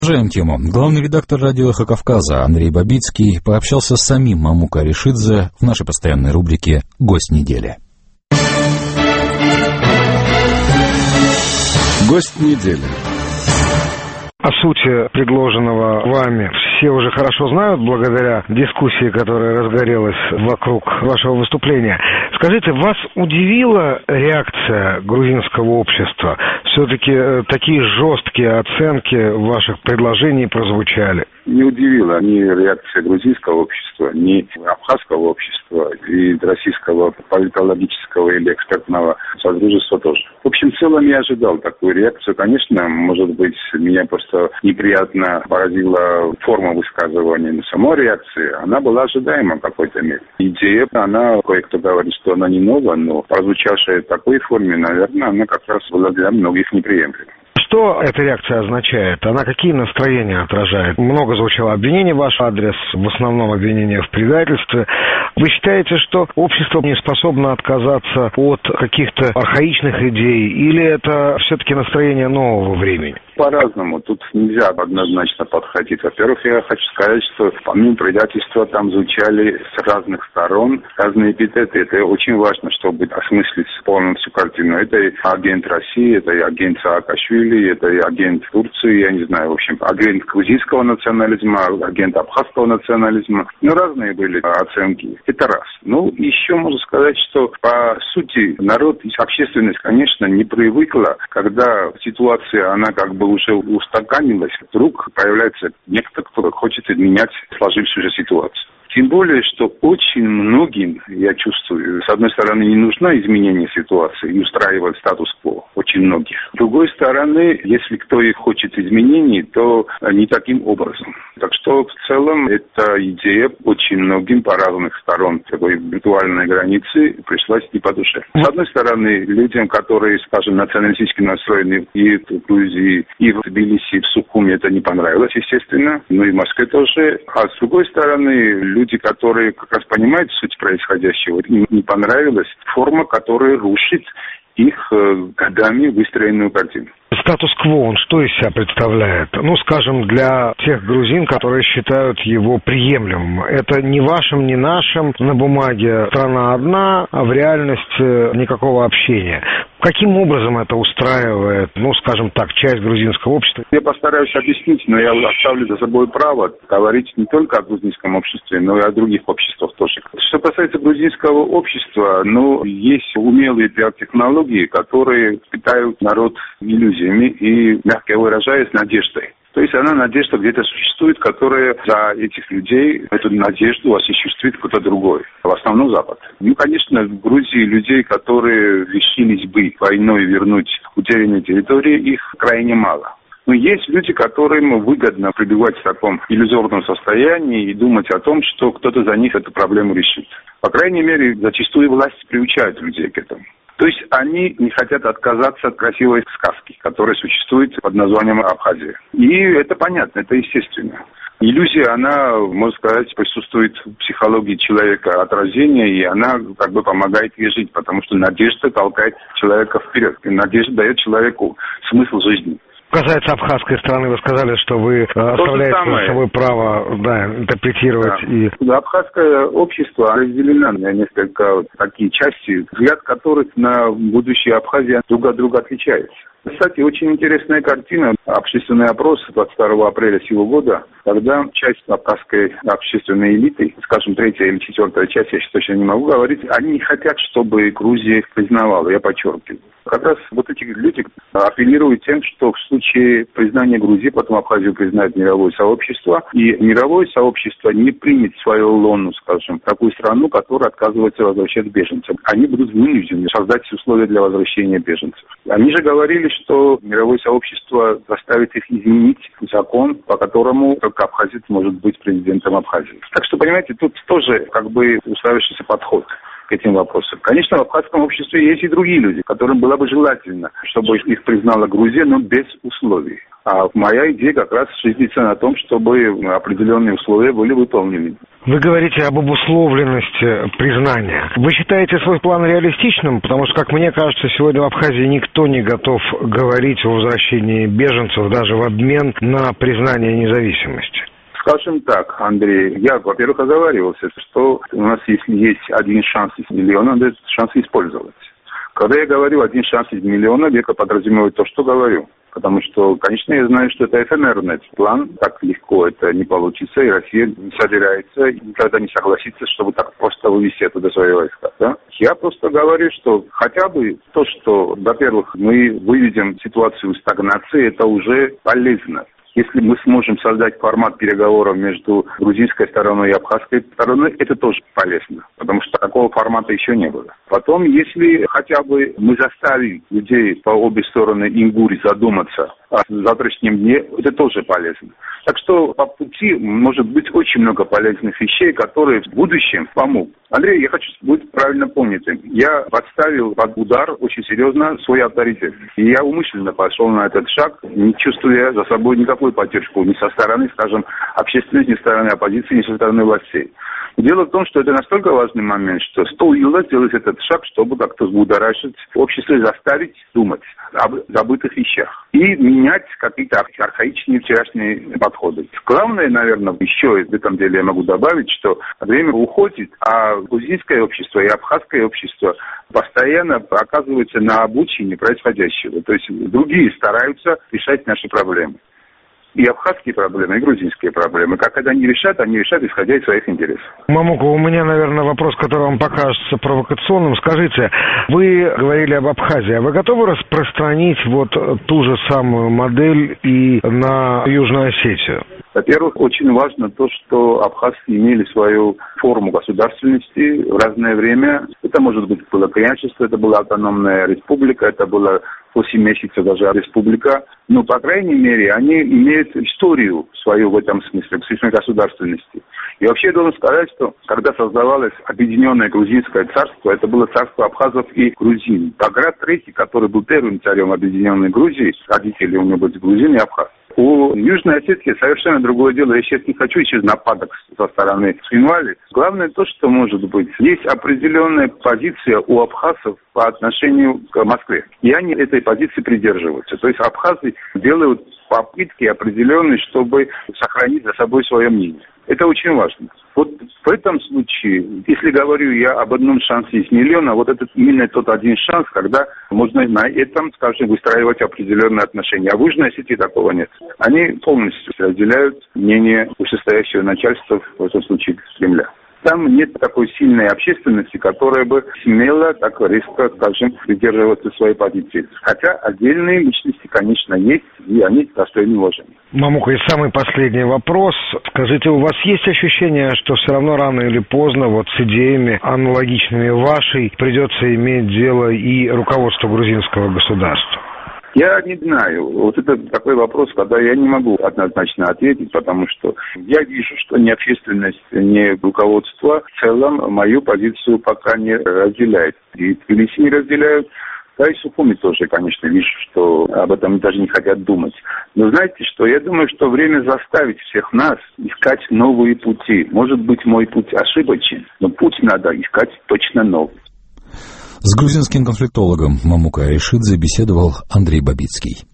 Продолжаем тему. Главный редактор радио «Эхо Кавказа» Андрей Бабицкий пообщался с самим Мамука Аришидзе в нашей постоянной рубрике «Гость недели». Гость недели. О сути предложенного вами все уже хорошо знают, благодаря дискуссии, которая разгорелась вокруг вашего выступления. Скажите, вас удивила реакция грузинского общества? Все-таки такие жесткие оценки ваших предложений прозвучали. Не удивила ни реакция грузинского общества, ни абхазского общества и российского политологического или экспертного содружества тоже. В общем, в целом я ожидал такую реакцию. Конечно, может быть, меня просто неприятно поразила форма высказывания, но сама реакция, она была ожидаема в какой-то мере. Идея, она, кое-кто говорит, что она не новая, но прозвучавшая в такой форме, наверное, она как раз была для многих неприемлема. Что эта реакция означает? Она какие настроения отражает? Много звучало обвинений в ваш адрес, в основном обвинения в предательстве. Вы считаете, что общество не способно отказаться от каких-то архаичных идей, или это все-таки настроение нового времени? По-разному. Тут нельзя однозначно подходить. Во-первых, я хочу сказать, что помимо предательства там звучали с разных сторон разные эпитеты. Это очень важно, чтобы осмыслить полностью картину. Это и агент России, это и агент Саакашвили, это и агент Турции, я не знаю, в общем, агент грузинского национализма, агент абхазского национализма. Ну, разные были оценки. Это раз. Ну, еще можно сказать, что по сути народ и общественность, конечно, не привыкла, когда ситуация, она как бы уже устаканилась, вдруг появляется некто, кто хочет изменять сложившуюся ситуацию. Тем более, что очень многим, я чувствую, с одной стороны, не нужно изменение ситуации и устраивать статус-кво. Очень многих. С другой стороны, если кто и хочет изменений, то не таким образом. Так что, в целом, эта идея очень многим по разных сторон такой виртуальной границы пришлась не по душе. С одной стороны, людям, которые, скажем, националистически настроены и в Грузии, и в Тбилиси, и в Сухуми, это не понравилось, естественно. Ну и в Москве тоже. А с другой стороны, люди, которые как раз понимают суть происходящего, им не понравилась форма, которая рушит их годами выстроенную картину. Статус-кво, он что из себя представляет? Ну, скажем, для тех грузин, которые считают его приемлемым. Это ни вашим, ни нашим. На бумаге страна одна, а в реальности никакого общения. Каким образом это устраивает, ну, скажем так, часть грузинского общества? Я постараюсь объяснить, но я оставлю за собой право говорить не только о грузинском обществе, но и о других обществах тоже. Что касается грузинского общества, ну, есть умелые пиар-технологии, которые питают народ иллюзиями и, мягко выражаясь, надеждой. То есть она, надежда где-то существует, которая за этих людей эту надежду осуществит кто-то другой. В основном Запад. Ну, конечно, в Грузии людей, которые решились бы войной вернуть утерянные территории, их крайне мало. Но есть люди, которым выгодно пребывать в таком иллюзорном состоянии и думать о том, что кто-то за них эту проблему решит. По крайней мере, зачастую власть приучает людей к этому. То есть они не хотят отказаться от красивой сказки, которая существует под названием Абхазия. И это понятно, это естественно. Иллюзия, она, можно сказать, присутствует в психологии человека отражения, и она как бы помогает ей жить, потому что надежда толкает человека вперед. И надежда дает человеку смысл жизни. Касается абхазской страны, вы сказали, что вы оставляете за собой право интерпретировать. Да. Да, абхазское общество разделено на несколько такие части, взгляд которых на будущее Абхазии друг от друга отличается. Кстати, очень интересная картина. Общественный опрос 22 апреля сего года, когда часть абхазской общественной элиты, скажем, 3-я или 4-я часть, я сейчас точно не могу говорить, они не хотят, чтобы Грузия их признавала, я подчеркиваю. Как раз вот эти люди апеллируют тем, что в случае признания Грузии, потом Абхазию признает мировое сообщество, и мировое сообщество не примет в свою лону, скажем, такую страну, которая отказывается возвращать беженцев. Они будут вынуждены создать условия для возвращения беженцев. Они же говорили, что мировое сообщество заставит их изменить закон, по которому только абхазец может быть президентом Абхазии. Так что, понимаете, тут тоже как бы устраивающийся подход. к этим вопросам. Конечно, в абхазском обществе есть и другие люди, которым было бы желательно, чтобы их признала Грузия, но без условий. А моя идея как раз зиждется на том, чтобы определенные условия были выполнены. Вы говорите об обусловленности признания. Вы считаете свой план реалистичным? Потому что, как мне кажется, сегодня в Абхазии никто не готов говорить о возвращении беженцев даже в обмен на признание независимости. Скажем так, Андрей, я, во-первых, оговаривался, что у нас, если есть один шанс из миллиона, надо этот шанс использовать. Когда я говорю один шанс из миллиона, я подразумеваю то, что говорю. Потому что, конечно, я знаю, что это эфемерный план, так легко это не получится, и Россия не собирается и никогда не согласится, чтобы так просто вывести оттуда свои войска. Да? Я просто говорю, что хотя бы то, что, во-первых, мы выведем ситуацию стагнации, это уже полезно. Если мы сможем создать формат переговоров между грузинской стороной и абхазской стороной, это тоже полезно, потому что такого формата еще не было. Потом, если хотя бы мы заставим людей по обе стороны Ингури задуматься о завтрашнем дне, это тоже полезно. Так что по пути может быть очень много полезных вещей, которые в будущем помогут. Андрей, я хочу быть правильно понятым. Я подставил под удар очень серьезно свой авторитет. И я умышленно пошел на этот шаг, не чувствуя за собой никакой поддержку ни со стороны, скажем, общественности, ни со стороны оппозиции, ни со стороны властей. Дело в том, что это настолько важный момент, что стоило сделать этот шаг, чтобы как-то взбудоражить общество и заставить думать об забытых вещах. И менять какие-то архаичные вчерашние подходы. Главное, наверное, еще в этом деле я могу добавить, что время уходит, а грузинское общество и абхазское общество постоянно оказываются на обочине происходящего. То есть другие стараются решать наши проблемы. И абхазские проблемы, и грузинские проблемы. Как это они решат исходя из своих интересов. Мамука, у меня, наверное, вопрос, который вам покажется провокационным. Скажите, вы говорили об Абхазии, а вы готовы распространить вот ту же самую модель и на Южную Осетию? Во-первых, очень важно то, что абхазцы имели свою форму государственности в разное время. Это, может быть, было княжество, это была автономная республика, это было 8 месяцев даже республика. Но, по крайней мере, они имеют историю свою в этом смысле, в смысле государственности. И вообще я должен сказать, что когда создавалось Объединенное Грузинское царство, это было царство абхазов и грузин. Баграт III, который был первым царем Объединенной Грузии, родители у него были грузин и абхаз. У Южной Осетии совершенно другое дело. Я сейчас не хочу еще нападок со стороны Цхинвали. Главное то, что может быть. Есть определенная позиция у абхазов по отношению к Москве. И они этой позиции придерживаются. То есть абхазы делают попытки определенные, чтобы сохранить за собой свое мнение. Это очень важно. Вот в этом случае, если говорю я об одном шансе из миллиона, вот это именно тот один шанс, когда можно на этом, скажем, выстраивать определенные отношения. А в Южной Осетии такого нет. Они полностью разделяют мнение вышестоящего начальства, в этом случае Кремля. Там нет такой сильной общественности, которая бы смела так резко, скажем, придерживаться своей позиции. Хотя отдельные личности, конечно, есть, и они достойны уважения. Мамука, и самый последний вопрос. Скажите, у вас есть ощущение, что все равно рано или поздно вот с идеями, аналогичными вашей, придется иметь дело и руководству грузинского государства? Я не знаю. Вот это такой вопрос, когда я не могу однозначно ответить, потому что я вижу, что ни общественность, ни руководство в целом мою позицию пока не разделяет. И Тбилиси не разделяют. Да и Сухуми тоже, конечно, вижу, что об этом даже не хотят думать. Но знаете что, я думаю, что время заставить всех нас искать новые пути. Может быть, мой путь ошибочен, но путь надо искать точно новый. С грузинским конфликтологом Мамука Аришидзе беседовал Андрей Бабицкий.